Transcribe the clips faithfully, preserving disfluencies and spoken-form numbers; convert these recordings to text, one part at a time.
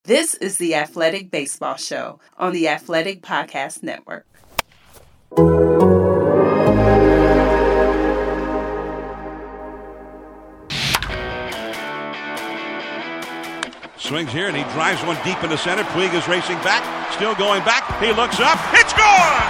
This is the Athletic Baseball Show on the Athletic Podcast Network. Swings here and he drives one deep into center. Puig is racing back, still going back. He looks up. It's gone!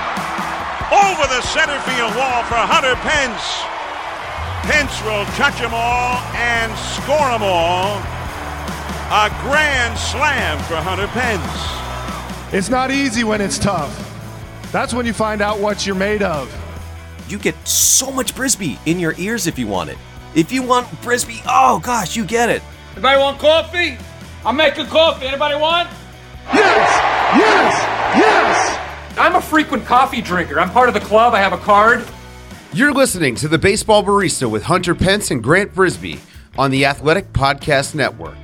Over the center field wall for Hunter Pence. Pence will touch them all and score them all. A grand slam for Hunter Pence. It's not easy when it's tough. That's when you find out what you're made of. You get so much Brisbee in your ears if you want it. If you want Brisbee, oh gosh, you get it. Anybody want coffee? I'm making coffee. Anybody want? Yes! Yes! Yes! I'm a frequent coffee drinker. I'm part of the club. I have a card. You're listening to the Baseball Barista with Hunter Pence and Grant Brisbee on the Athletic Podcast Network.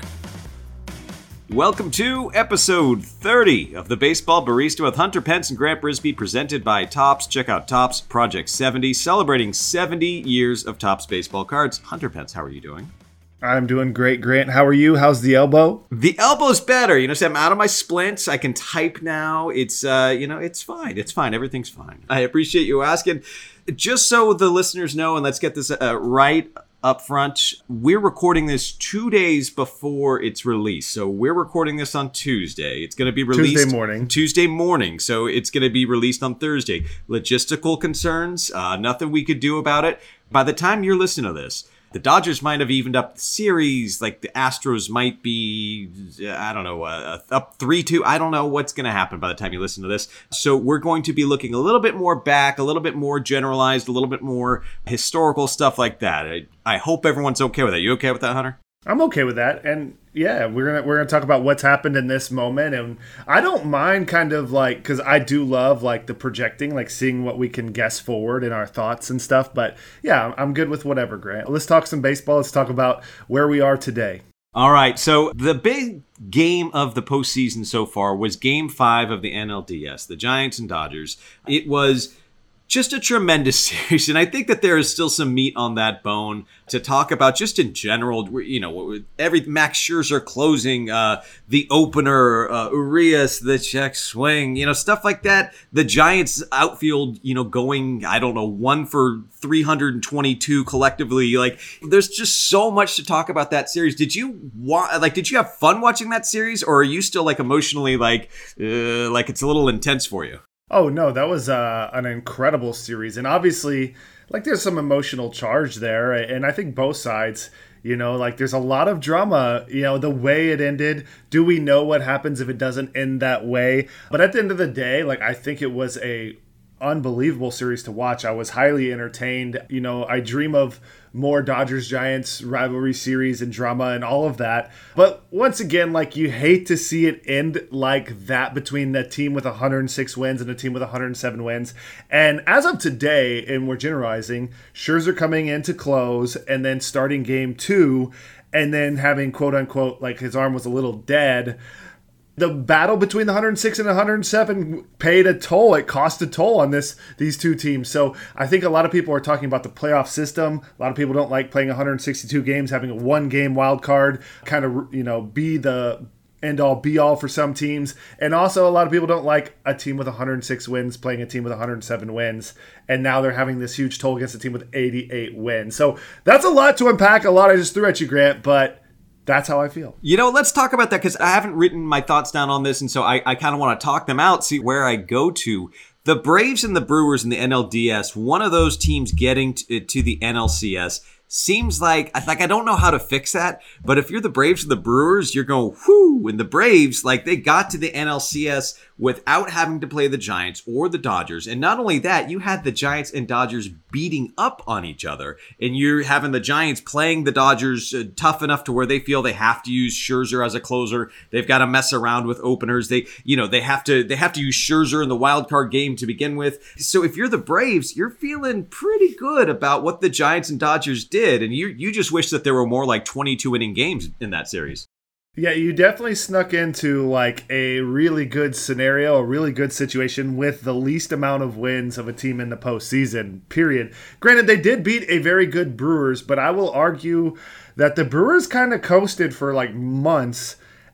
Welcome to episode thirty of the Baseball Barista with Hunter Pence and Grant Brisbee, presented by Topps. Check out Topps Project seventy, celebrating seventy years of Topps baseball cards. Hunter Pence, how are you doing? I'm doing great, Grant. How are you? How's the elbow? The elbow's better. You know, so I'm out of my splints. I can type now. It's, uh, you know, it's fine. It's fine. Everything's fine. I appreciate you asking. Just so the listeners know, and let's get this uh, right up front, we're recording this two days before it's released. So we're recording this on Tuesday. It's going to be released Tuesday morning. Tuesday morning. So it's going to be released on Thursday. Logistical concerns, uh, nothing we could do about it. By the time you're listening to this, the Dodgers might have evened up the series. Like the Astros might be, I don't know, uh, up three two. I don't know what's going to happen by the time you listen to this. So we're going to be looking a little bit more back, a little bit more generalized, a little bit more historical stuff like that. I, I hope everyone's okay with that. You okay with that, Hunter? I'm okay with that. And yeah, we're gonna we're gonna talk about what's happened in this moment, and I don't mind kind of like, because I do love like the projecting, like seeing what we can guess forward in our thoughts and stuff. But yeah, I'm good with whatever, Grant. Let's talk some baseball. Let's talk about where we are today. All right, so the big game of the postseason so far was Game Five of the N L D S, the Giants and Dodgers. It was just a tremendous series, and I think that there is still some meat on that bone to talk about just in general. You know, every Max Scherzer closing, uh, the opener, uh, Urias, the check swing, you know, stuff like that. The Giants outfield, you know, going, I don't know, one for three hundred twenty-two collectively. Like, there's just so much to talk about that series. Did you wa- like? Did you have fun watching that series, or are you still like emotionally like, uh, like it's a little intense for you? Oh, no, that was uh, an incredible series. And obviously, like, there's some emotional charge there. And I think both sides, you know, like, there's a lot of drama, you know, the way it ended. Do we know what happens if it doesn't end that way? But at the end of the day, like, I think it was a unbelievable series to watch. I was highly entertained. You know, I dream of more Dodgers-Giants rivalry series and drama and all of that. But once again, like, you hate to see it end like that between a team with one hundred six wins and a team with one hundred seven wins. And as of today, and we're generalizing, Scherzer coming in to close and then starting game two and then having quote-unquote, like, his arm was a little dead. The battle between the one hundred six and one hundred seven paid a toll. It cost a toll on this these two teams. So I think a lot of people are talking about the playoff system. A lot of people don't like playing one hundred sixty-two games, having a one-game wild card kind of, you know, be the end-all, be-all for some teams. And also a lot of people don't like a team with one hundred six wins playing a team with one hundred seven wins. And now they're having this huge toll against a team with eighty-eight wins. So that's a lot to unpack. A lot I just threw at you, Grant, but that's how I feel. You know, let's talk about that, because I haven't written my thoughts down on this, and so I, I kind of want to talk them out, see where I go to. The Braves and the Brewers in the N L D S, one of those teams getting to, to the N L C S, seems like, like I don't know how to fix that, but if you're the Braves or the Brewers, you're going, whoo, and the Braves, like, they got to the N L C S without having to play the Giants or the Dodgers. And not only that, you had the Giants and Dodgers beating up on each other, and you're having the Giants playing the Dodgers uh, tough enough to where they feel they have to use Scherzer as a closer. They've got to mess around with openers. They, you know, they have to, they have to use Scherzer in the wild card game to begin with. So if you're the Braves, you're feeling pretty good about what the Giants and Dodgers did. And you, you just wish that there were more like twenty-two inning games in that series. Yeah, you definitely snuck into like a really good scenario, a really good situation with the least amount of wins of a team in the postseason, period. Granted, they did beat a very good Brewers, but I will argue that the Brewers kind of coasted for like months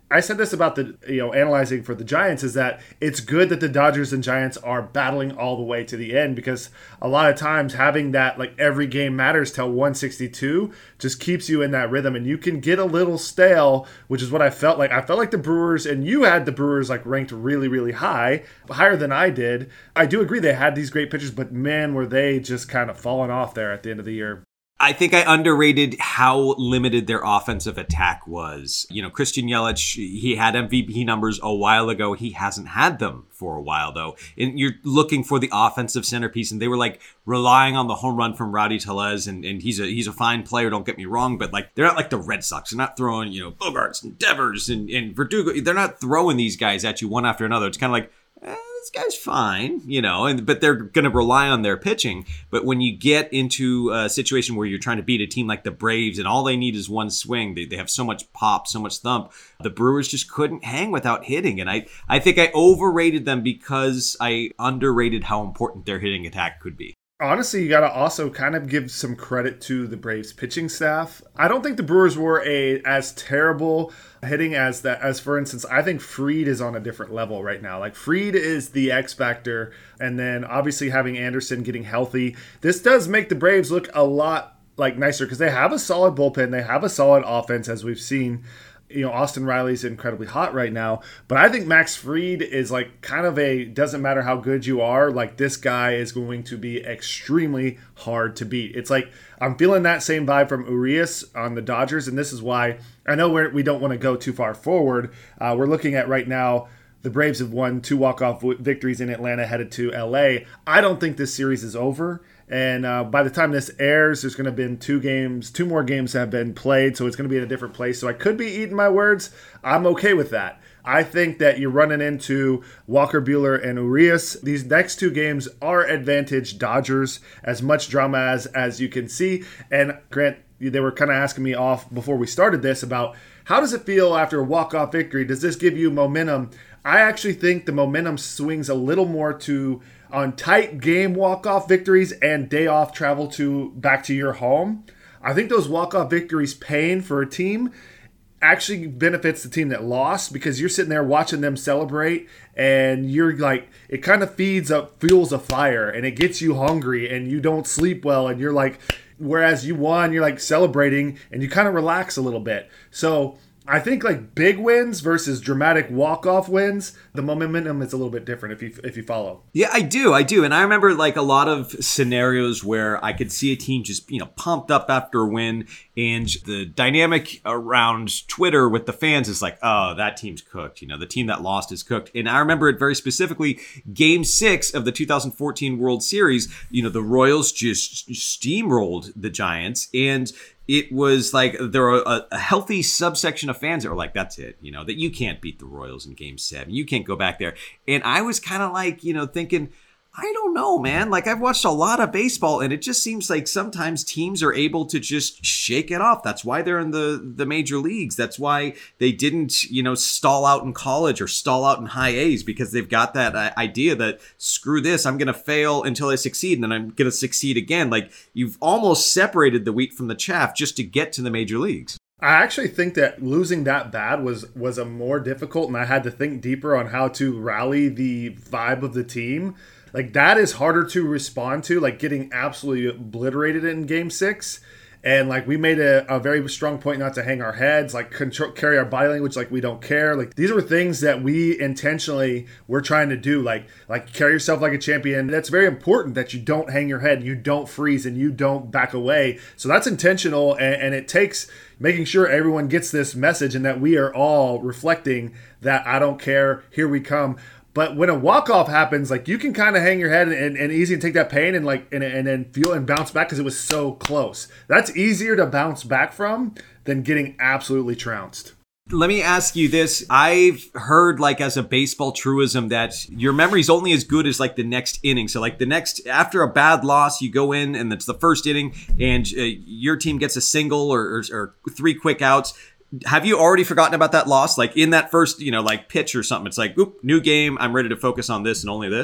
I said this about the, you know, analyzing for the Giants is that it's good that the Dodgers and Giants are battling all the way to the end, because a lot of times having that, like, every game matters till one sixty-two just keeps you in that rhythm, and you can get a little stale, which is what I felt like. I felt like the Brewers, and you had the Brewers like ranked really, really high, higher than I did. I do agree they had these great pitchers, but man, were they just kind of falling off there at the end of the year. I think I underrated how limited their offensive attack was. You know, Christian Yelich, he had M V P numbers a while ago. He hasn't had them for a while, though. And you're looking for the offensive centerpiece, and they were like relying on the home run from Rowdy Tellez, and, and he's a he's a fine player, don't get me wrong, but like they're not like the Red Sox. They're not throwing, you know, Bogarts and Devers and, and Verdugo. They're not throwing these guys at you one after another. It's kind of like, eh, this guy's fine, you know, and but they're going to rely on their pitching. But when you get into a situation where you're trying to beat a team like the Braves and all they need is one swing, they, they have so much pop, so much thump, the Brewers just couldn't hang without hitting. And I, I think I overrated them because I underrated how important their hitting attack could be. Honestly, you got to also kind of give some credit to the Braves pitching staff. I don't think the Brewers were a as terrible hitting as that. As for instance, I think Fried is on a different level right now. Like Fried is the X factor, and then obviously having Anderson getting healthy, this does make the Braves look a lot like nicer because they have a solid bullpen, they have a solid offense, as we've seen. You know, Austin Riley's incredibly hot right now, but I think Max Fried is like kind of a, doesn't matter how good you are, like this guy is going to be extremely hard to beat. It's like, I'm feeling that same vibe from Urias on the Dodgers, and this is why I know we're, we don't want to go too far forward. Uh, we're looking at right now, the Braves have won two walk-off victories in Atlanta, headed to L A. I don't think this series is over. And uh, by the time this airs, there's going to have been two games, two more games that have been played, so it's going to be in a different place. So I could be eating my words. I'm okay with that. I think that you're running into Walker Buehler and Urias. These next two games are advantage Dodgers, as much drama as, as you can see. And Grant, they were kind of asking me off before we started this about how does it feel after a walk-off victory? Does this give you momentum? I actually think the momentum swings a little more to on tight game walk-off victories and day off travel to back to your home. I think those walk-off victories paying for a team actually benefits the team that lost, because you're sitting there watching them celebrate and you're like, it kind of feeds up, fuels a fire, and it gets you hungry and you don't sleep well, and you're like, whereas you won, you're like celebrating and you kind of relax a little bit. So I think like big wins versus dramatic walk-off wins, the momentum is a little bit different if you if you follow. Yeah, I do. I do. And I remember like a lot of scenarios where I could see a team just, you know, pumped up after a win, and the dynamic around Twitter with the fans is like, oh, that team's cooked. You know, the team that lost is cooked. And I remember it very specifically, game six of the two thousand fourteen World Series, you know, the Royals just steamrolled the Giants, and it was like there were a, a healthy subsection of fans that were like, that's it, you know, that you can't beat the Royals in game seven. You can't go back there. And I was kind of like, you know, thinking, I don't know, man. Like, I've watched a lot of baseball, and it just seems like sometimes teams are able to just shake it off. That's why they're in the, the major leagues. That's why they didn't, you know, stall out in college or stall out in high A's, because they've got that uh, idea that, screw this, I'm going to fail until I succeed, and then I'm going to succeed again. Like, you've almost separated the wheat from the chaff just to get to the major leagues. I actually think that losing that bad was was a more difficult, and I had to think deeper on how to rally the vibe of the team. Like, that is harder to respond to, like getting absolutely obliterated in game six. And like, we made a, a very strong point not to hang our heads, like control, carry our body language like we don't care. Like, these were things that we intentionally were trying to do, like like carry yourself like a champion. That's very important, that you don't hang your head, you don't freeze, and you don't back away. So that's intentional, and, and it takes making sure everyone gets this message, and that we are all reflecting that I don't care, here we come. But when a walk-off happens, like, you can kind of hang your head and, and easy to take that pain and like and, and then feel and bounce back because it was so close. That's easier to bounce back from than getting absolutely trounced. Let me ask you this. I've heard, like, as a baseball truism, that your memory's only as good as like the next inning. So like the next, after a bad loss, you go in and it's the first inning and uh, your team gets a single or, or, or three quick outs. Have you already forgotten about that loss? Like in that first, you know, like pitch or something, it's like, oop, new game. I'm ready to focus on this and only this.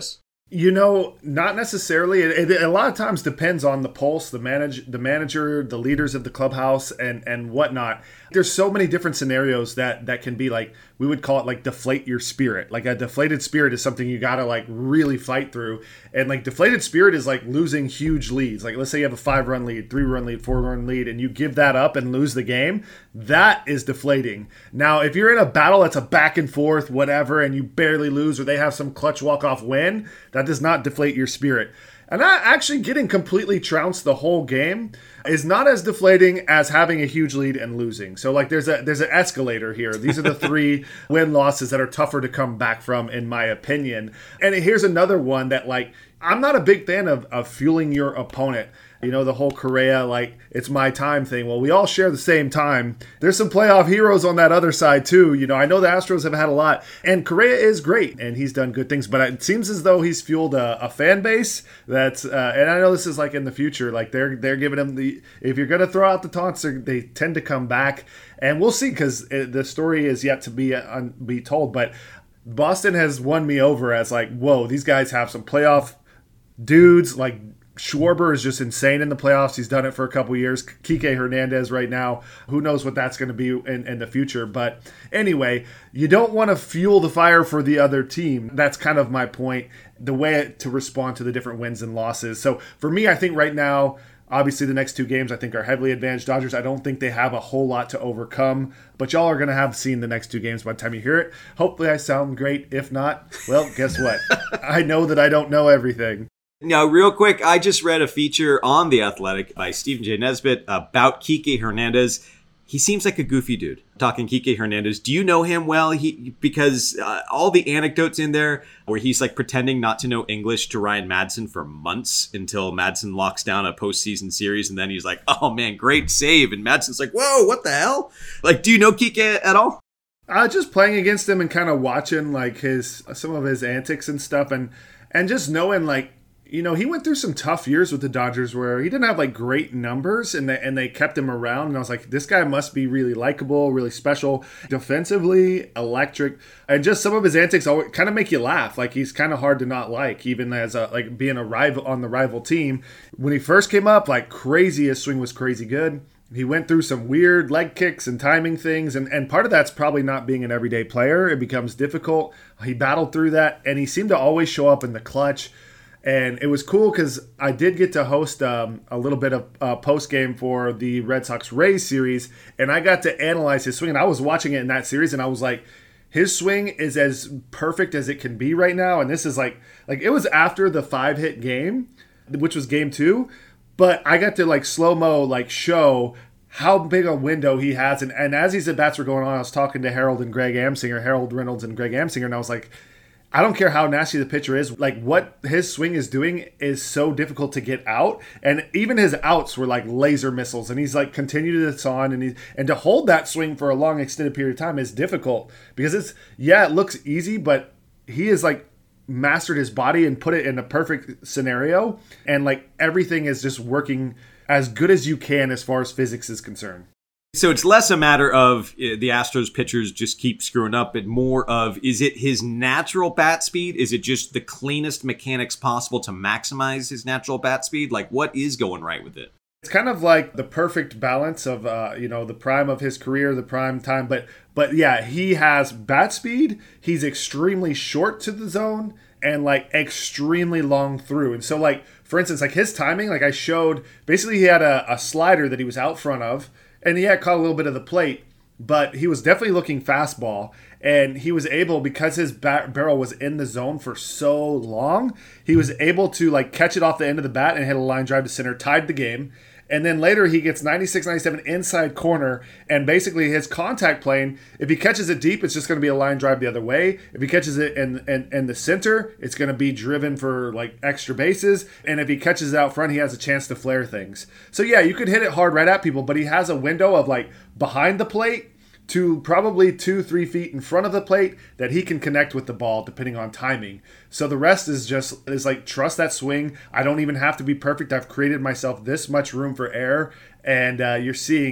You know, not necessarily. It, it a lot of times depends on the pulse, the manage, the manager, the leaders of the clubhouse, and and whatnot. There's so many different scenarios that that can be like, we would call it like deflate your spirit. Like a deflated spirit is something you gotta like really fight through. And like deflated spirit is like losing huge leads. Like let's say you have a five run lead, three run lead, four run lead, and you give that up and lose the game. That is deflating. Now, if you're in a battle that's a back and forth, whatever, and you barely lose, or they have some clutch walk off win, that does not deflate your spirit. And actually getting completely trounced the whole game is not as deflating as having a huge lead and losing. So like there's a there's an escalator here. These are the three win losses that are tougher to come back from, in my opinion. And here's another one that like I'm not a big fan of of fueling your opponent. You know, the whole Correa, like, it's my time thing. Well, we all share the same time. There's some playoff heroes on that other side, too. You know, I know the Astros have had a lot. And Correa is great, and he's done good things. But it seems as though he's fueled a, a fan base that's, uh, and I know this is like in the future, like they're they're giving him the, if you're going to throw out the taunts, they tend to come back. And we'll see, because the story is yet to be, uh, be told. But Boston has won me over as like, whoa, these guys have some playoff dudes, like, Schwarber is just insane in the playoffs. He's done it for a couple years. Kike Hernandez right now, who knows what that's going to be in, in the future. But anyway, you don't want to fuel the fire for the other team. That's kind of my point, the way to respond to the different wins and losses. So for me, I think right now, obviously the next two games I think are heavily advantaged Dodgers. I don't think they have a whole lot to overcome, but y'all are going to have seen the next two games by the time you hear it. Hopefully I sound great. If not, well, guess what? I know that I don't know everything. Now, real quick, I just read a feature on The Athletic by Stephen J. Nesbitt about Kike Hernandez. He seems like a goofy dude. Talking Kike Hernandez, do you know him well? He because uh, all the anecdotes in there where he's like pretending not to know English to Ryan Madson for months until Madson locks down a postseason series, and then he's like, "Oh man, great save!" And Madson's like, "Whoa, what the hell?" Like, do you know Kike at all? Uh, just playing against him and kind of watching like his some of his antics and stuff, and and just knowing like. You know, he went through some tough years with the Dodgers where he didn't have, like, great numbers, and they, and they kept him around. And I was like, this guy must be really likable, really special, defensively, electric. And just some of his antics always kind of make you laugh. Like, he's kind of hard to not like, even as, a, like, being a rival on the rival team. When he first came up, like, crazy, his swing was crazy good. He went through some weird leg kicks and timing things, and, and part of that's probably not being an everyday player. It becomes difficult. He battled through that, and he seemed to always show up in the clutch. And it was cool because I did get to host um, a little bit of uh, post-game for the Red Sox-Rays series, and I got to analyze his swing. And I was watching it in that series, and I was like, his swing is as perfect as it can be right now. And this is like, like it was after the five-hit game, which was game two, but I got to like slow-mo like show how big a window he has. And, and as these at-bats were going on, I was talking to Harold and Greg Amsinger, Harold Reynolds and Greg Amsinger, and I was like, I don't care how nasty the pitcher is. Like, what his swing is doing is so difficult to get out. And even his outs were like laser missiles. And he's like continued this on. And he, and to hold that swing for a long extended period of time is difficult. Because it's, yeah, it looks easy, but he is like mastered his body and put it in a perfect scenario. And like everything is just working as good as you can as far as physics is concerned. So it's less a matter of uh, the Astros pitchers just keep screwing up, and more of, is it his natural bat speed? Is it just the cleanest mechanics possible to maximize his natural bat speed? Like, what is going right with it? It's kind of like the perfect balance of, uh, you know, the prime of his career, the prime time. But, but yeah, he has bat speed. He's extremely short to the zone and like extremely long through. And so like, for instance, like his timing, like I showed, basically he had a, a slider that he was out front of, and he had caught a little bit of the plate, but he was definitely looking fastball. And he was able, because his bat barrel was in the zone for so long, he was able to like catch it off the end of the bat and hit a line drive to center, tied the game. And then later he gets ninety-six ninety-seven inside corner, and basically his contact plane, if he catches it deep, it's just going to be a line drive the other way. If he catches it in, in, in the center, it's going to be driven for like extra bases. And if he catches it out front, he has a chance to flare things. So yeah, you could hit it hard right at people, but he has a window of like behind the plate to probably two, three feet in front of the plate that he can connect with the ball depending on timing. So the rest is just, is like, trust that swing. I don't even have to be perfect. I've created myself this much room for error. And uh, you're seeing,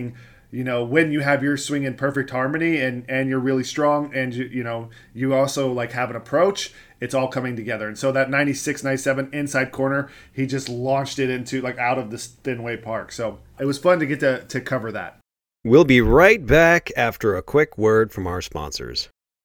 you know, when you have your swing in perfect harmony and, and you're really strong and, you, you know, you also like have an approach, it's all coming together. And so that ninety-six, ninety-seven inside corner, he just launched it into like out of this Fenway Park. So it was fun to get to, to cover that. We'll be right back after a quick word from our sponsors.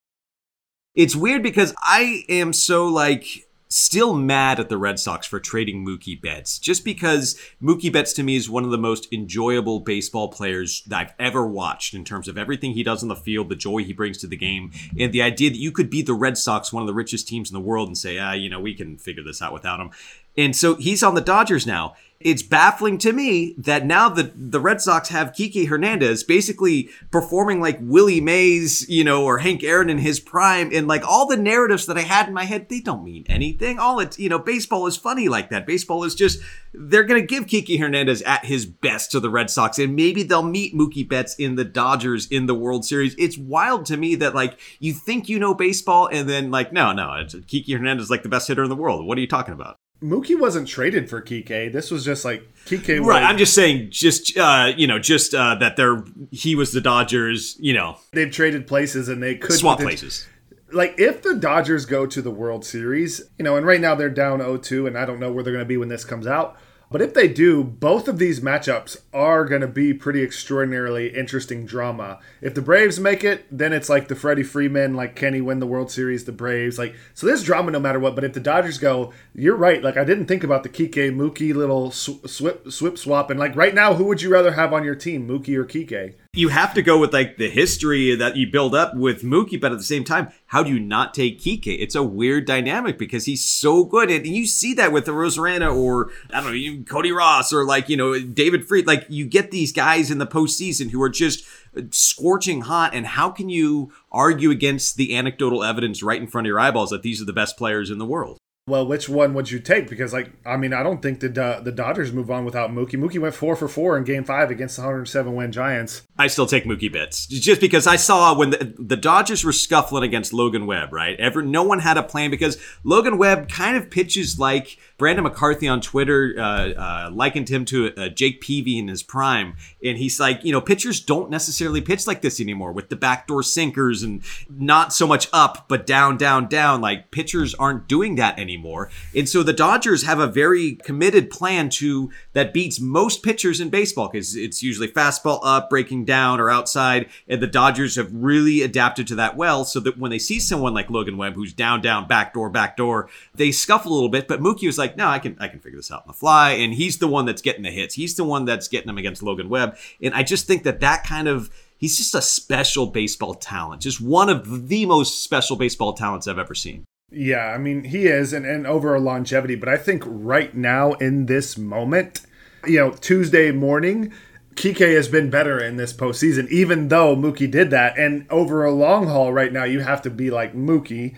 It's weird because I am so like still mad at the Red Sox for trading Mookie Betts, just because Mookie Betts to me is one of the most enjoyable baseball players that I've ever watched in terms of everything he does on the field, the joy he brings to the game, and the idea that you could beat the Red Sox, one of the richest teams in the world, and say, ah, you know, we can figure this out without him. And so he's on the Dodgers now. It's baffling to me that now the, the Red Sox have Kike Hernandez basically performing like Willie Mays, you know, or Hank Aaron in his prime. And like all the narratives that I had in my head, they don't mean anything. All it, you know, baseball is funny like that. Baseball is just, they're going to give Kike Hernandez at his best to the Red Sox. And maybe they'll meet Mookie Betts in the Dodgers in the World Series. It's wild to me that like you think you know baseball and then like, no, no, it's, Kike Hernandez is like the best hitter in the world. What are you talking about? Mookie wasn't traded for Kike. This was just like Kike. Right. I'm just saying, just, uh, you know, just uh, that they're, he was the Dodgers, you know. They've traded places and they could swap places. Like if the Dodgers go to the World Series, you know, and right now they're down oh two and I don't know where they're going to be when this comes out. But if they do, both of these matchups are going to be pretty extraordinarily interesting drama. If the Braves make it, then it's like the Freddie Freeman, like can he win the World Series, the Braves. like So there's drama no matter what. But if the Dodgers go, you're right. Like I didn't think about the Kike Mookie little sw- swip, swip swap. And like right now, who would you rather have on your team, Mookie or Kike? You have to go with like the history that you build up with Mookie, but at the same time, how do you not take Kike? It's a weird dynamic because he's so good. And you see that with the Rosarena or, I don't know, Cody Ross or like, you know, David Freed. Like you get these guys in the postseason who are just scorching hot. And how can you argue against the anecdotal evidence right in front of your eyeballs that these are the best players in the world? Well, which one would you take? Because, like, I mean, I don't think the uh, the Dodgers move on without Mookie. Mookie went four for four in Game Five against the one hundred seven win Giants. I still take Mookie Betts just because I saw when the, the Dodgers were scuffling against Logan Webb. Right, Ever no one had a plan because Logan Webb kind of pitches like Brandon McCarthy on Twitter uh, uh, likened him to uh, Jake Peavy in his prime, and he's like, you know, pitchers don't necessarily pitch like this anymore with the backdoor sinkers and not so much up but down, down, down. Like pitchers aren't doing that anymore. Anymore. And so the Dodgers have a very committed plan to that beats most pitchers in baseball because it's usually fastball up, breaking down, or outside. And the Dodgers have really adapted to that well so that when they see someone like Logan Webb who's down, down, backdoor, backdoor, they scuffle a little bit. But Mookie was like, no, I can I can figure this out on the fly. And he's the one that's getting the hits. He's the one that's getting them against Logan Webb. And I just think that that kind of he's just a special baseball talent, just one of the most special baseball talents I've ever seen. Yeah, I mean, he is, and, and over a longevity. But I think right now, in this moment, you know, Tuesday morning, Kike has been better in this postseason, even though Mookie did that. And over a long haul right now, you have to be like Mookie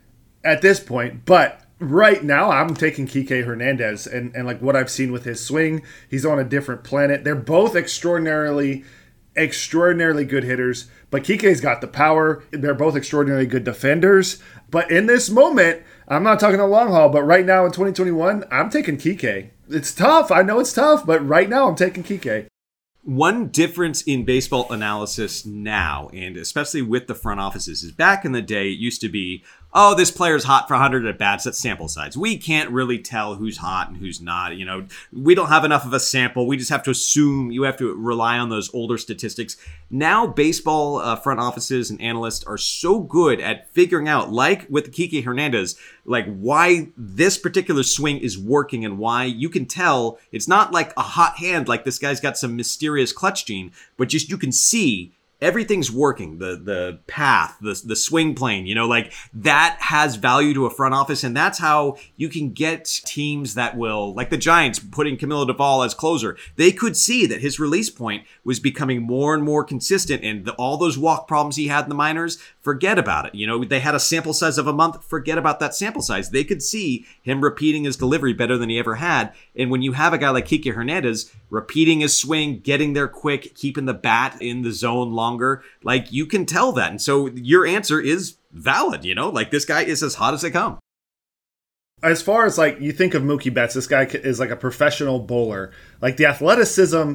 at this point. But right now, I'm taking Kike Hernandez. And, and like what I've seen with his swing, he's on a different planet. They're both extraordinarily, extraordinarily good hitters. But Kike's got the power. They're both extraordinarily good defenders. But in this moment, I'm not talking the long haul, but right now in twenty twenty-one, I'm taking Kike. It's tough. I know it's tough, but right now I'm taking Kike. One difference in baseball analysis now, and especially with the front offices, is back in the day, it used to be, oh, this player's hot for one hundred at-bats. That's sample size. We can't really tell who's hot and who's not. You know, we don't have enough of a sample. We just have to assume. You have to rely on those older statistics. Now, baseball uh, front offices and analysts are so good at figuring out, like with Kike Hernandez, like why this particular swing is working and why you can tell it's not like a hot hand, like this guy's got some mysterious clutch gene, but just you can see everything's working. The the path, the the swing plane, you know, like that has value to a front office, and that's how you can get teams that will, like the Giants putting Camilo Doval as closer. They could see that his release point was becoming more and more consistent, and the, all those walk problems he had in the minors, forget about it. You know, they had a sample size of a month, forget about that sample size. They could see him repeating his delivery better than he ever had. And when you have a guy like Kike Hernandez repeating his swing, getting there quick, keeping the bat in the zone longer, like you can tell that. And so your answer is valid, you know, like this guy is as hot as they come. As far as like you think of Mookie Betts, this guy is like a professional bowler. Like the athleticism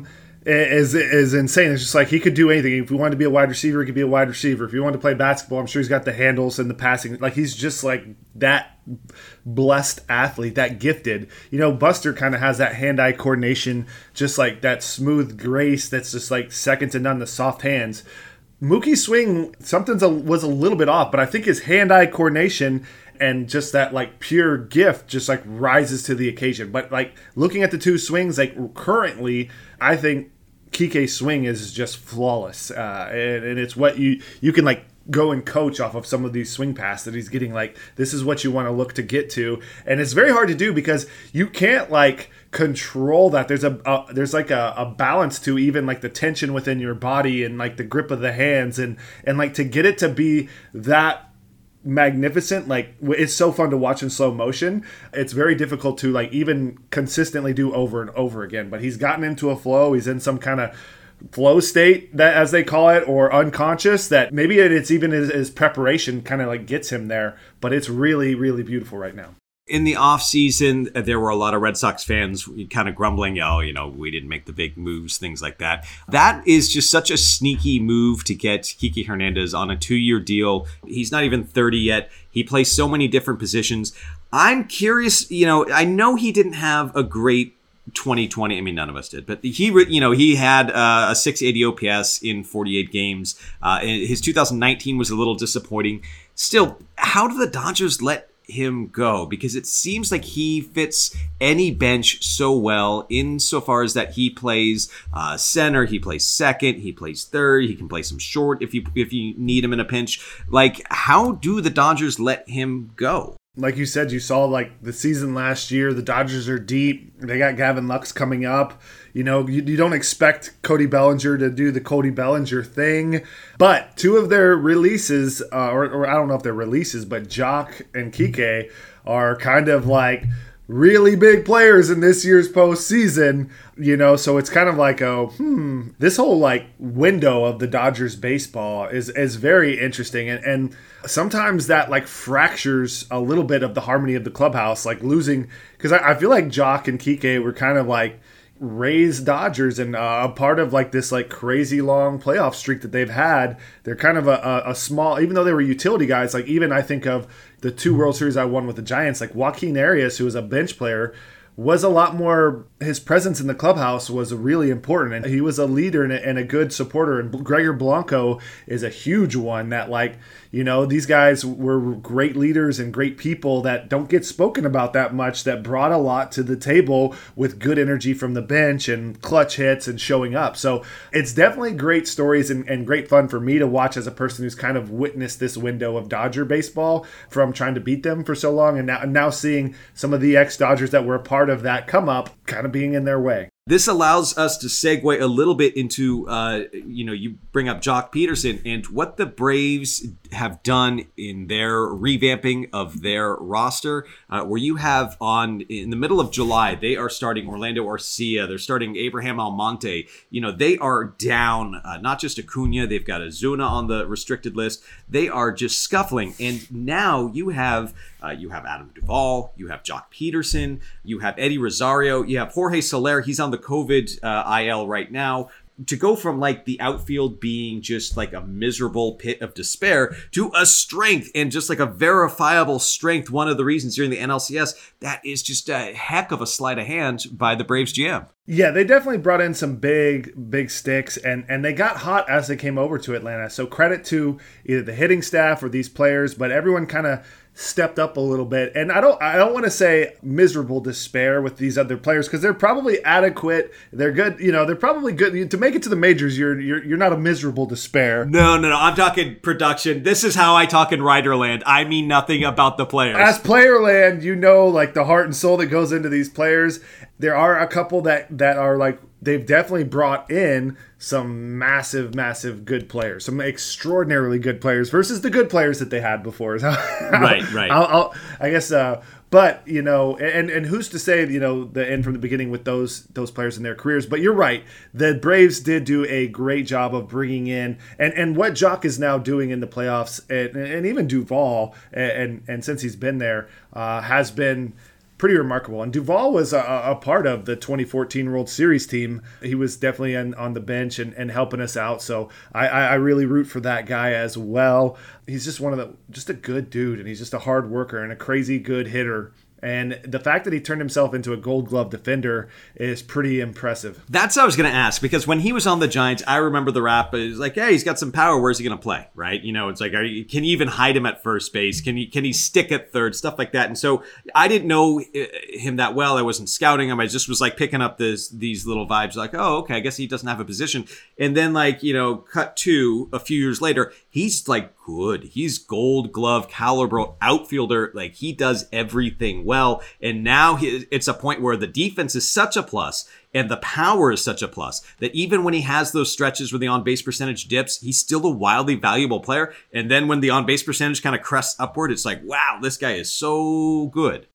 is is insane. It's just like he could do anything. If he wanted to be a wide receiver, he could be a wide receiver. If he wanted to play basketball, I'm sure he's got the handles and the passing. Like he's just like that blessed athlete, that gifted. You know, Buster kind of has that hand-eye coordination, just like that smooth grace that's just like second to none, the soft hands. Mookie's swing, something's a, was a little bit off, but I think his hand-eye coordination and just that like pure gift just like rises to the occasion. But like looking at the two swings, like currently, I think Kike's swing is just flawless, uh, and, and it's what you you can like go and coach off of some of these swing passes that he's getting. Like this is what you want to look to get to, and it's very hard to do because you can't like control that. There's a, a there's like a, a balance to even like the tension within your body and like the grip of the hands, and and like to get it to be that magnificent. Like it's so fun to watch in slow motion. It's very difficult to like even consistently do over and over again, but he's gotten into a flow. He's in some kind of flow state, that as they call it, or unconscious, that maybe it's even his, his preparation kind of like gets him there, but it's really really beautiful right now. In the offseason, there were a lot of Red Sox fans kind of grumbling, oh, you know, we didn't make the big moves, things like that. That is just such a sneaky move to get Kike Hernandez on a two-year deal. He's not even thirty yet. He plays so many different positions. I'm curious, you know, I know he didn't have a great twenty twenty. I mean, none of us did, but he, you know, he had uh, a six eighty O P S in forty-eight games. Uh, his two thousand nineteen was a little disappointing. Still, how do the Dodgers let him go? Because it seems like he fits any bench so well, insofar as that he plays uh, center, he plays second, he plays third, he can play some short if you if you need him in a pinch. Like, how do the Dodgers let him go? Like you said, you saw like the season last year, the Dodgers are deep. They got Gavin Lux coming up. You know, you, you don't expect Cody Bellinger to do the Cody Bellinger thing. But two of their releases, uh, or, or I don't know if they're releases, but Jock and Kike are kind of like really big players in this year's postseason, you know, so it's kind of like, oh, hmm, this whole like window of the Dodgers baseball is is very interesting, and and sometimes that like fractures a little bit of the harmony of the clubhouse, like losing, because I, I feel like Jock and Kike were kind of like raised Dodgers and uh, a part of like this like crazy long playoff streak that they've had. They're kind of a, a, a small, even though they were utility guys, like even I think of the two World Series I won with the Giants, like Joaquin Arias, who was a bench player, was a lot more, his presence in the clubhouse was really important, and he was a leader and a, and a good supporter. And Gregor Blanco is a huge one that, like, you know, these guys were great leaders and great people that don't get spoken about that much, that brought a lot to the table with good energy from the bench and clutch hits and showing up. So it's definitely great stories and, and great fun for me to watch as a person who's kind of witnessed this window of Dodger baseball from trying to beat them for so long, and now, now seeing some of the ex-Dodgers that were a part of that come up kind of being in their way. This allows us to segue a little bit into, uh, you know, you bring up Jock Peterson and what the Braves have done in their revamping of their roster, uh, where you have on, in the middle of July, they are starting Orlando Arcia, they're starting Abraham Almonte. You know, they are down, uh, not just Acuna, they've got Ozuna on the restricted list. They are just scuffling. And now you have Uh, you have Adam Duvall, you have Jock Peterson, you have Eddie Rosario, you have Jorge Soler. He's on the COVID uh, I L right now. To go from like the outfield being just like a miserable pit of despair to a strength, and just like a verifiable strength, one of the reasons during the N L C S, that is just a heck of a sleight of hand by the Braves G M. Yeah, they definitely brought in some big, big sticks, and, and they got hot as they came over to Atlanta. So credit to either the hitting staff or these players, but everyone kind of stepped up a little bit. And I don't I don't want to say miserable despair with these other players, because they're probably adequate. They're good, you know, they're probably good. To make it to the majors, you're you're you're not a miserable despair. No, no, no. I'm talking production. This is how I talk in Riderland. I mean nothing about the players. As Playerland, you know, like the heart and soul that goes into these players. There are a couple that, that are like, they've definitely brought in some massive, massive good players, some extraordinarily good players versus the good players that they had before. right, right. I'll, I'll, I guess, uh, but, you know, and, and who's to say, you know, the end from the beginning with those those players in their careers. But you're right. The Braves did do a great job of bringing in, and, and what Jock is now doing in the playoffs, and, and even Duvall, and, and, and since he's been there, uh, has been pretty remarkable. And Duvall was a, a part of the twenty fourteen World Series team. He was definitely on, on the bench and, and helping us out. So I, I really root for that guy as well. He's just one of the, just a good dude, and he's just a hard worker and a crazy good hitter. And the fact that he turned himself into a Gold Glove defender is pretty impressive. That's what I was going to ask, because when he was on the Giants, I remember the rap is like, hey, he's got some power. Where's he going to play? Right? You know, it's like, are you, can you even hide him at first base? Can you, can he stick at third? Stuff like that. And so I didn't know him that well. I wasn't scouting him. I just was like picking up this, these little vibes like, oh, okay, I guess he doesn't have a position. And then like, you know, cut to a few years later, he's like good. He's Gold Glove caliber outfielder. Like he does everything well. And now he, it's a point where the defense is such a plus and the power is such a plus that even when he has those stretches where the on-base percentage dips, he's still a wildly valuable player. And then when the on-base percentage kind of crests upward, it's like, wow, this guy is so good.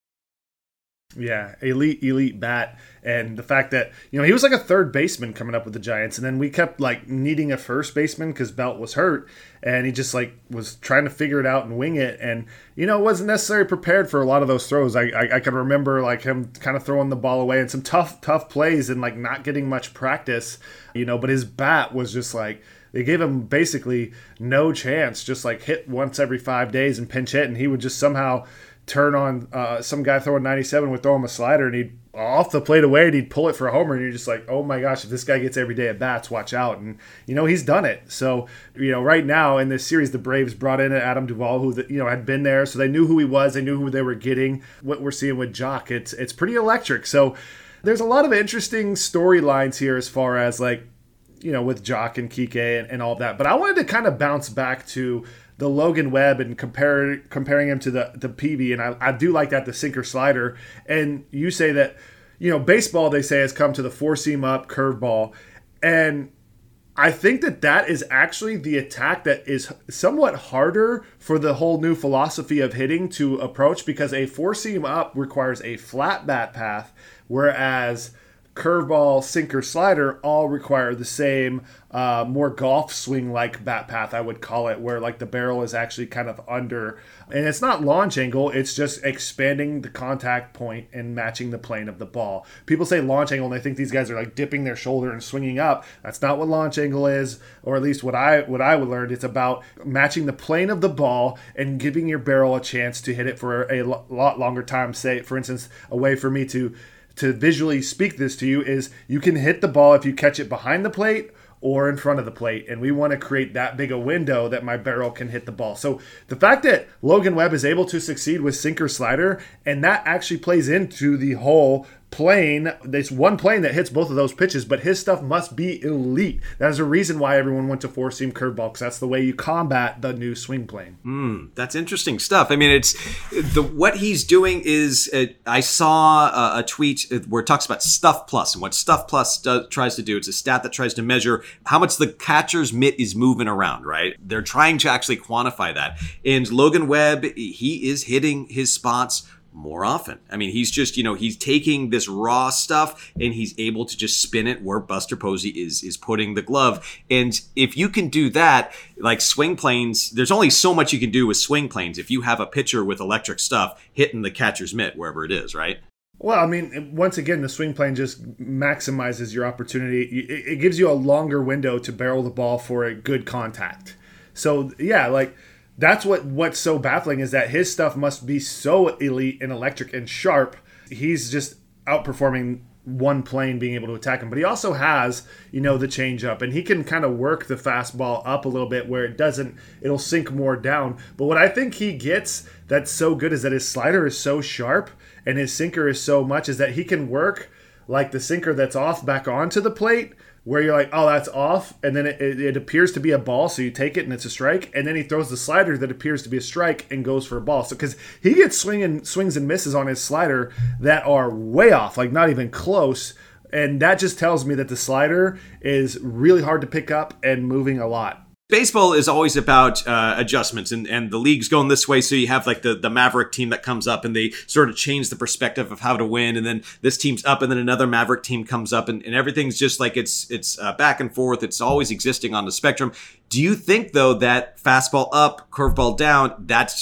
Yeah, elite, elite bat. And the fact that, you know, he was like a third baseman coming up with the Giants. And then we kept like needing a first baseman because Belt was hurt. And he just like was trying to figure it out and wing it. And, you know, wasn't necessarily prepared for a lot of those throws. I, I, I can remember like him kind of throwing the ball away and some tough, tough plays and like not getting much practice, you know, but his bat was just like, they gave him basically no chance, just like hit once every five days and pinch hit. And he would just somehow turn on uh, some guy throwing ninety-seven would throw him a slider and he'd off the plate away and he'd pull it for a homer, and you're just like, oh my gosh, if this guy gets every day at bats, watch out. And you know, he's done it. So, you know, right now in this series, the Braves brought in Adam Duvall, who, you know, had been there, so they knew who he was, they knew who they were getting. What we're seeing with Jock, it's it's pretty electric. So there's a lot of interesting storylines here as far as like, you know, with Jock and Kike and, and all of that. But I wanted to kind of bounce back to the Logan Webb and compare comparing him to the, the P V. And I, I do like that, the sinker slider. And you say that, you know, baseball, they say, has come to the four-seam up curveball. And I think that that is actually the attack that is somewhat harder for the whole new philosophy of hitting to approach, because a four-seam up requires a flat bat path, whereas curveball, sinker, slider all require the same uh, more golf swing-like bat path, I would call it, where like the barrel is actually kind of under. And it's not launch angle, it's just expanding the contact point and matching the plane of the ball. People say launch angle and they think these guys are like dipping their shoulder and swinging up. That's not what launch angle is, or at least what I what I would learn. It's about matching the plane of the ball and giving your barrel a chance to hit it for a lot longer time. Say, for instance, a way for me to to visually speak this to you is you can hit the ball if you catch it behind the plate or in front of the plate, and we want to create that big a window that my barrel can hit the ball. So the fact that Logan Webb is able to succeed with sinker slider, and that actually plays into the whole plane. There's one plane that hits both of those pitches, but his stuff must be elite. That's a reason why everyone went to four-seam curveball, because that's the way you combat the new swing plane. Mm, that's interesting stuff. I mean, it's the what he's doing is uh, I saw a, a tweet where it talks about Stuff Plus, and what Stuff Plus does, tries to do, it's a stat that tries to measure how much the catcher's mitt is moving around, right? They're trying to actually quantify that. And Logan Webb, he is hitting his spots more often. I mean, he's just, you know, he's taking this raw stuff and he's able to just spin it where Buster Posey is is putting the glove. And if you can do that, like swing planes, there's only so much you can do with swing planes if you have a pitcher with electric stuff hitting the catcher's mitt wherever it is, right? Well, I mean, once again, the swing plane just maximizes your opportunity. It gives you a longer window to barrel the ball for a good contact. So, yeah, like, that's what what's so baffling is that his stuff must be so elite and electric and sharp. He's just outperforming one plane being able to attack him. But he also has, you know, the changeup, and he can kind of work the fastball up a little bit where it doesn't, it'll sink more down. But what I think he gets that's so good is that his slider is so sharp and his sinker is so much is that he can work like the sinker that's off back onto the plate, where you're like, oh, that's off, and then it, it, it appears to be a ball, so you take it and it's a strike, and then he throws the slider that appears to be a strike and goes for a ball. So because he gets swinging swings and misses on his slider that are way off, like not even close, and that just tells me that the slider is really hard to pick up and moving a lot. Baseball is always about uh, adjustments, and, and the league's going this way, so you have like the, the Maverick team that comes up and they sort of change the perspective of how to win, and then this team's up and then another Maverick team comes up, and, and everything's just like it's it's uh, back and forth. It's always existing on the spectrum. Do you think, though, that fastball up, curveball down, that's just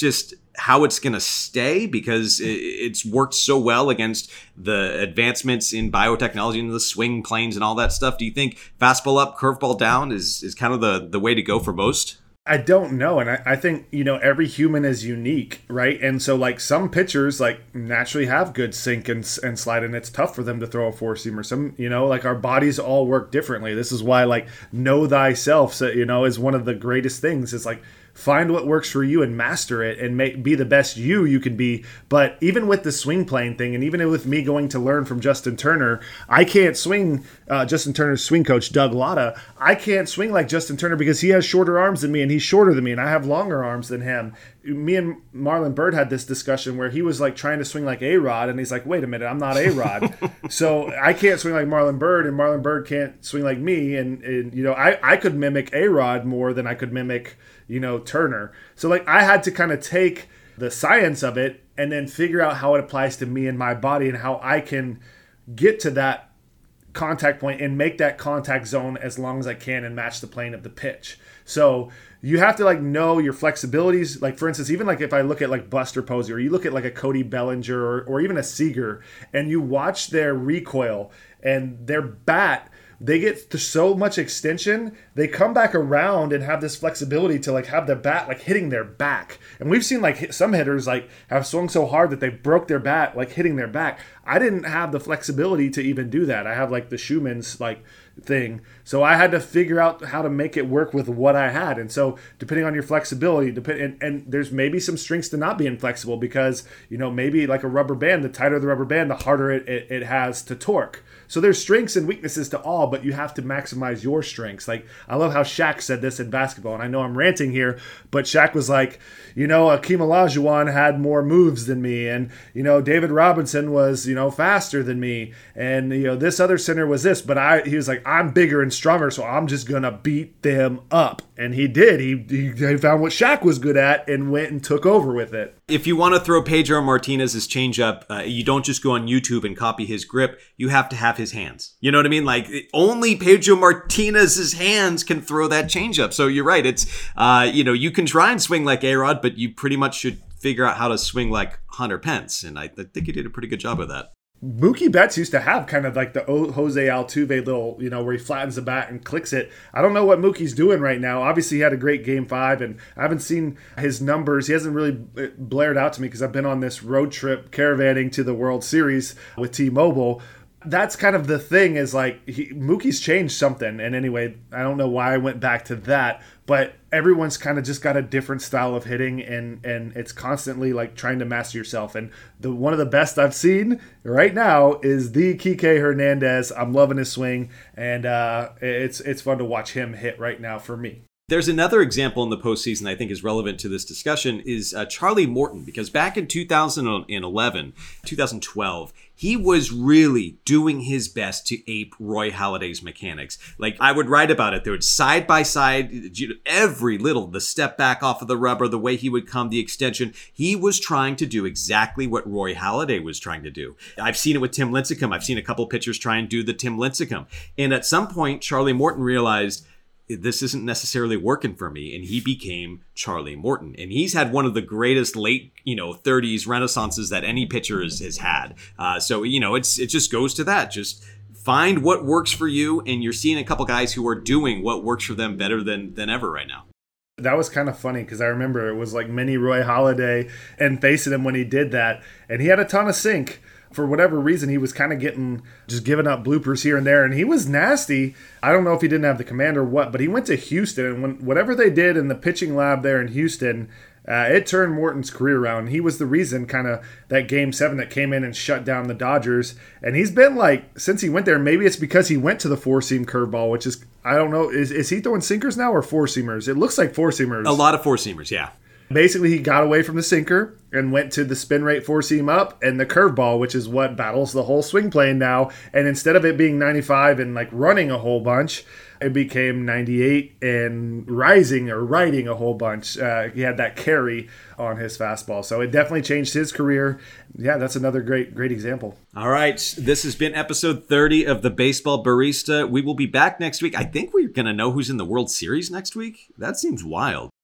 how it's going to stay because it's worked so well against the advancements in biotechnology and the swing planes and all that stuff. Do you think fastball up, curveball down is, is kind of the, the way to go for most? I don't know. And I, I think, you know, every human is unique, right? And so like some pitchers like naturally have good sink and, and slide, and it's tough for them to throw a four seamer. Some, you know, like our bodies all work differently. This is why like know thyself, so, you know, is one of the greatest things. It's like, find what works for you and master it and make, be the best you you can be. But even with the swing plane thing, and even with me going to learn from Justin Turner, I can't swing uh, Justin Turner's swing coach, Doug Latta. I can't swing like Justin Turner because he has shorter arms than me and he's shorter than me and I have longer arms than him. Me and Marlon Byrd had this discussion where he was like trying to swing like A-Rod, and he's like, wait a minute, I'm not A-Rod. So I can't swing like Marlon Byrd, and Marlon Byrd can't swing like me. And, and you know, I, I could mimic A-Rod more than I could mimic, you know, Turner. So like I had to kind of take the science of it and then figure out how it applies to me and my body and how I can get to that contact point and make that contact zone as long as I can and match the plane of the pitch. So you have to like know your flexibilities. Like for instance, even like if I look at like Buster Posey, or you look at like a Cody Bellinger, or, or even a Seager, and you watch their recoil and their bat, they get to so much extension, they come back around and have this flexibility to like have the bat like hitting their back. And we've seen like some hitters like have swung so hard that they broke their bat like hitting their back. I didn't have the flexibility to even do that. I have like the Schumann's like thing. So I had to figure out how to make it work with what I had. And so depending on your flexibility, depend, and, and there's maybe some strengths to not being flexible because, you know, maybe like a rubber band, the tighter the rubber band, the harder it, it, it has to torque. So there's strengths and weaknesses to all, but you have to maximize your strengths. Like I love how Shaq said this in basketball, and I know I'm ranting here, but Shaq was like, you know, Akeem Olajuwon had more moves than me, and, you know, David Robinson was, you know, faster than me, and, you know, this other center was this, but I, he was like, I'm bigger and stronger, so I'm just going to beat them up. And he did. He, he, he found what Shaq was good at and went and took over with it. If you want to throw Pedro Martinez's changeup, uh, you don't just go on YouTube and copy his grip. You have to have his hands. You know what I mean? Like only Pedro Martinez's hands can throw that changeup. So you're right. It's, uh, you know, you can try and swing like A-Rod, but you pretty much should figure out how to swing like Hunter Pence. And I, I think he did a pretty good job of that. Mookie Betts used to have kind of like the Jose Altuve little, you know, where he flattens the bat and clicks it. I don't know what Mookie's doing right now. Obviously, he had a great game five, and I haven't seen his numbers. He hasn't really blared out to me because I've been on this road trip caravanning to the World Series with T-Mobile. That's kind of the thing is like he, Mookie's changed something. And anyway, I don't know why I went back to that, but everyone's kind of just got a different style of hitting, and, and it's constantly like trying to master yourself. And the one of the best I've seen right now is the Kike Hernandez. I'm loving his swing, and uh, it's it's fun to watch him hit right now for me. There's another example in the postseason I think is relevant to this discussion is uh, Charlie Morton, because back in two thousand eleven, two thousand twelve, he was really doing his best to ape Roy Halladay's mechanics. Like I would write about it. There would side by side, every little, the step back off of the rubber, the way he would come, the extension. He was trying to do exactly what Roy Halladay was trying to do. I've seen it with Tim Lincecum. I've seen a couple pitchers try and do the Tim Lincecum. And at some point, Charlie Morton realized, this isn't necessarily working for me, and he became Charlie Morton. And he's had one of the greatest late, you know, thirties renaissances that any pitcher has, has had. Uh, so, you know, it's it just goes to that. Just find what works for you, and you're seeing a couple guys who are doing what works for them better than than ever right now. That was kind of funny because I remember it was like mini Roy Halladay and facing him when he did that, and he had a ton of sink. For whatever reason, he was kind of getting, just giving up bloopers here and there, and he was nasty. I don't know if he didn't have the command or what, but he went to Houston, and when whatever they did in the pitching lab there in Houston, uh, it turned Morton's career around. He was the reason kind of that game seven that came in and shut down the Dodgers, and he's been like, since he went there, maybe it's because he went to the four-seam curveball, which is, I don't know, is, is he throwing sinkers now or four-seamers? It looks like four-seamers. A lot of four-seamers, yeah. Basically, he got away from the sinker and went to the spin rate four seam up and the curveball, which is what battles the whole swing plane now. And instead of it being ninety-five and like running a whole bunch, it became ninety-eight and rising or riding a whole bunch. Uh, he had that carry on his fastball. So it definitely changed his career. Yeah, that's another great, great example. All right. This has been episode thirty of the Baseball Barista. We will be back next week. I think we're going to know who's in the World Series next week. That seems wild.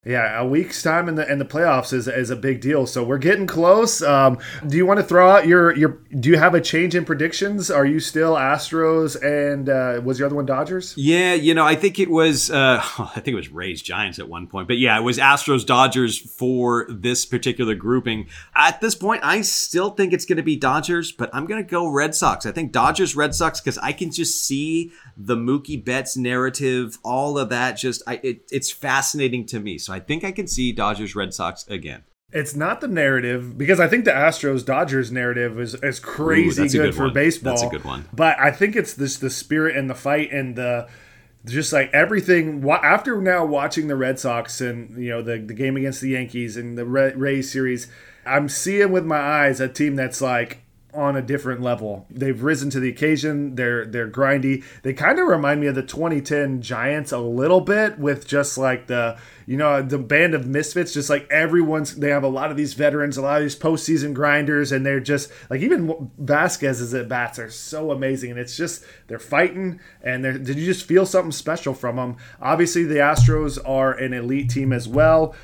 Yeah, a week's time in the in the playoffs is is a big deal. So we're getting close. Um, do you want to throw out your your? Do you have a change in predictions? Are you still Astros and uh, was your other one Dodgers? Yeah, you know, I think it was. Uh, I think it was Rays Giants at one point, but yeah, it was Astros Dodgers for this particular grouping. At this point, I still think it's going to be Dodgers, but I'm going to go Red Sox. I think Dodgers Red Sox because I can just see the Mookie Betts narrative, all of that. Just I, it, it's fascinating to me. So I think I can see Dodgers Red Sox again. It's not the narrative because I think the Astros Dodgers narrative is, is crazy Ooh, good, good for one. baseball. That's a good one. But I think it's this the spirit and the fight and the just like everything. After now watching the Red Sox and you know the, the game against the Yankees and the Rays series, I'm seeing with my eyes a team that's like on a different level. They've risen to the occasion. They're they're grindy. They kind of remind me of the twenty ten Giants a little bit with just like the, you know, the band of misfits, just like everyone's, they have a lot of these veterans, a lot of these postseason grinders, and they're just like, even Vasquez's at bats are so amazing. And it's just, they're fighting and they're, did you just feel something special from them? Obviously the Astros are an elite team as well.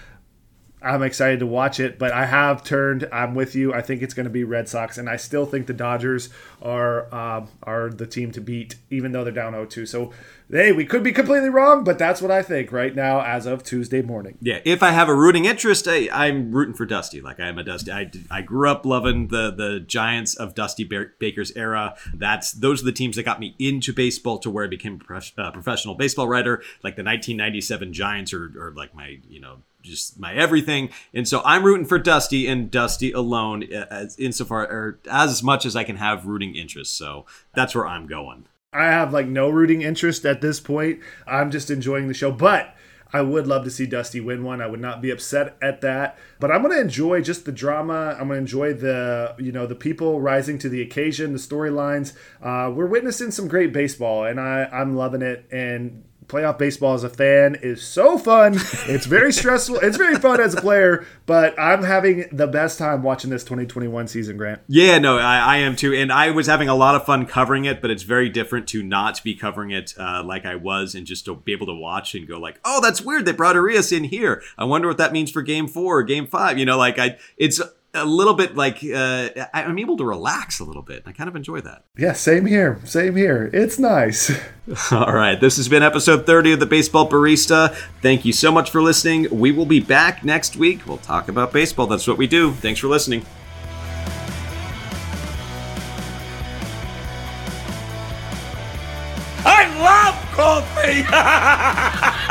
I'm excited to watch it, but I have turned. I'm with you. I think it's going to be Red Sox, and I still think the Dodgers are uh, are the team to beat, even though they're down oh two. So, hey, we could be completely wrong, but that's what I think right now as of Tuesday morning. Yeah, if I have a rooting interest, I, I'm rooting for Dusty. Like I am a Dusty. I, I grew up loving the the Giants of Dusty Baker's era. That's those are the teams that got me into baseball to where I became a prof, uh, professional baseball writer. Like the nineteen ninety-seven Giants are, are like my you know. just my everything. And so I'm rooting for Dusty and Dusty alone as insofar or as much as I can have rooting interest. So that's where I'm going. I have like no rooting interest at this point. I'm just enjoying the show, but I would love to see Dusty win one. I would not be upset at that, but I'm going to enjoy just the drama. I'm going to enjoy the, you know, the people rising to the occasion, the storylines. Uh, we're witnessing some great baseball and I, I'm loving it. And playoff baseball as a fan is so fun. It's very stressful. It's very fun as a player, but I'm having the best time watching this twenty twenty-one season, Grant. Yeah, no, I, I am too. And I was having a lot of fun covering it, but it's very different to not be covering it uh, like I was and just to be able to watch and go like, oh, that's weird. They brought Arias in here. I wonder what that means for game four or game five. You know, like I, it's a little bit like uh, I'm able to relax a little bit. I kind of enjoy that. Yeah, same here. Same here. It's nice. All right. This has been episode thirty of the Baseball Barista. Thank you so much for listening. We will be back next week. We'll talk about baseball. That's what we do. Thanks for listening. I love coffee!